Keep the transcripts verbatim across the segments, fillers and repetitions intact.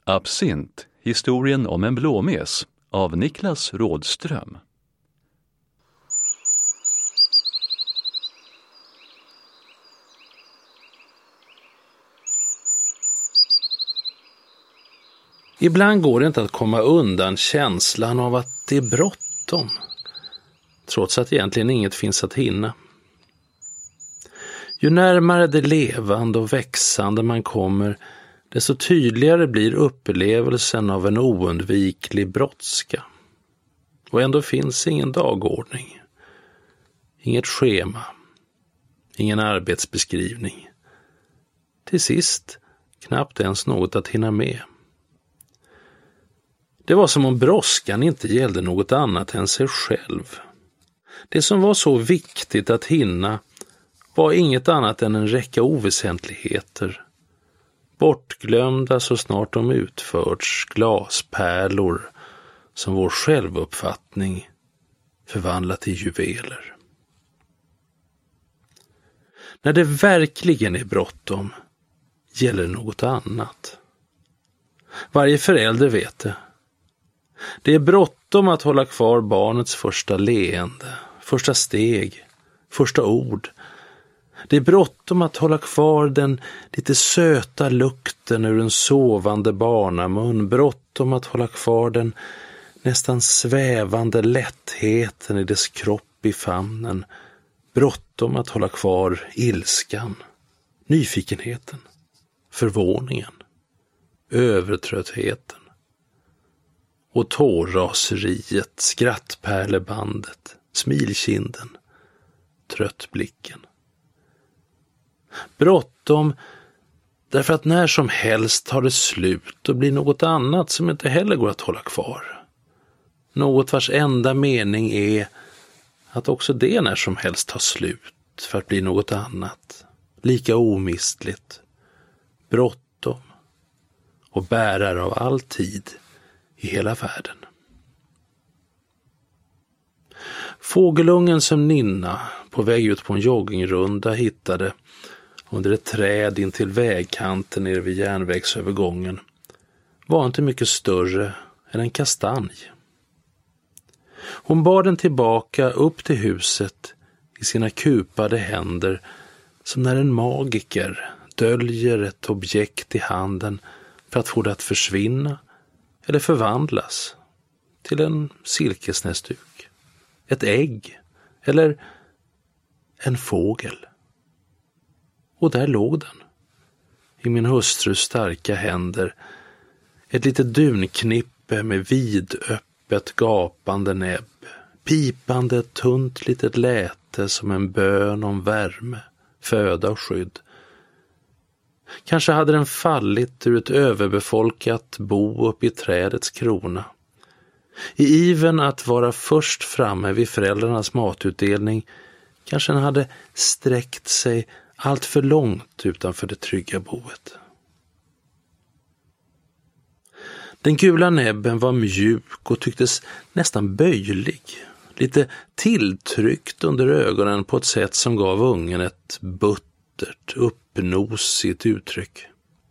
Absint, historien om en blåmes av Niklas Rådström. Ibland går det inte att komma undan känslan av att det är bråttom, trots att egentligen inget finns att hinna. Ju närmare det levande och växande man kommer, desto tydligare blir upplevelsen av en oundviklig brådska. Och ändå finns ingen dagordning, inget schema, ingen arbetsbeskrivning. Till sist knappt ens något att hinna med. Det var som om brådskan inte gällde något annat än sig själv. Det som var så viktigt att hinna var inget annat än en räcka oväsentligheter. Bortglömda så snart de utförts, glaspärlor som vår självuppfattning förvandlat till juveler. När det verkligen är bråttom gäller något annat. Varje förälder vet det. Det är bråttom att hålla kvar barnets första leende, första steg, första ord. Det är bråttom att hålla kvar den lite söta lukten ur en sovande barnamun. Bråttom att hålla kvar den nästan svävande lättheten i dess kropp i famnen. Bråttom att hålla kvar ilskan, nyfikenheten, förvåningen, övertröttheten och tårraseriet, skrattpärlebandet, smilkinden, tröttblicken. Bråttom därför att när som helst tar det slut och blir något annat som inte heller går att hålla kvar. Något vars enda mening är att också det när som helst tar slut för att bli något annat, lika omistligt, bråttom och bärare av all tid i hela världen. Fågelungen som Ninna på väg ut på en joggingrunda hittade under ett träd intill vägkanten nere vid järnvägsövergången var inte mycket större än en kastanj. Hon bar den tillbaka upp till huset i sina kupade händer som när en magiker döljer ett objekt i handen för att få det att försvinna eller förvandlas till en silkesnäsduk, ett ägg eller en fågel. Och där låg den, i min hustrus starka händer, ett litet dunknippe med vidöppet gapande näbb, pipande tunt litet läte som en bön om värme, föda och skydd. Kanske hade den fallit ur ett överbefolkat bo upp i trädets krona. I iven att vara först framme vid föräldrarnas matutdelning kanske den hade sträckt sig allt för långt utanför det trygga boet. Den gula näbben var mjuk och tycktes nästan böjlig, lite tilltryckt under ögonen på ett sätt som gav ungen ett buttert, uppnosigt uttryck.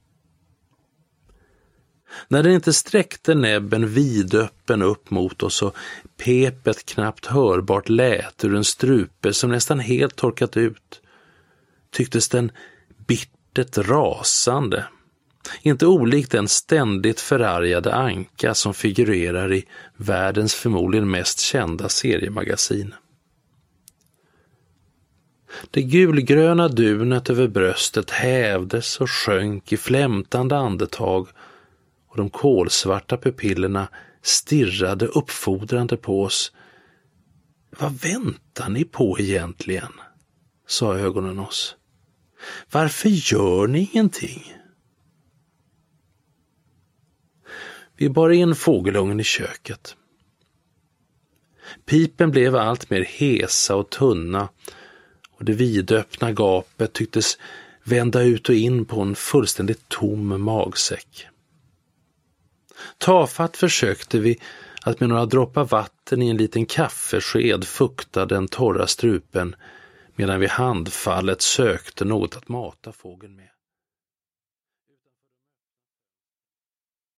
När den inte sträckte näbben vidöppen upp mot oss och pep ett knappt hörbart lät ur en strupe som nästan helt torkat ut, tycktes den bittert rasande, inte olikt den ständigt förargade anka som figurerar i världens förmodligen mest kända seriemagasin. Det gulgröna dunet över bröstet hävdes och sjönk i flämtande andetag och de kolsvarta pupillerna stirrade uppfordrande på oss. Vad väntar ni på egentligen? Sa ögonen oss. Varför gör ni ingenting? Vi bar in fågelungen i köket. Pipen blev allt mer hesa och tunna och det vidöppna gapet tycktes vända ut och in på en fullständigt tom magsäck. Tafatt försökte vi att med några droppar vatten i en liten kaffesked fukta den torra strupen medan vi handfallet sökte något att mata fågeln med.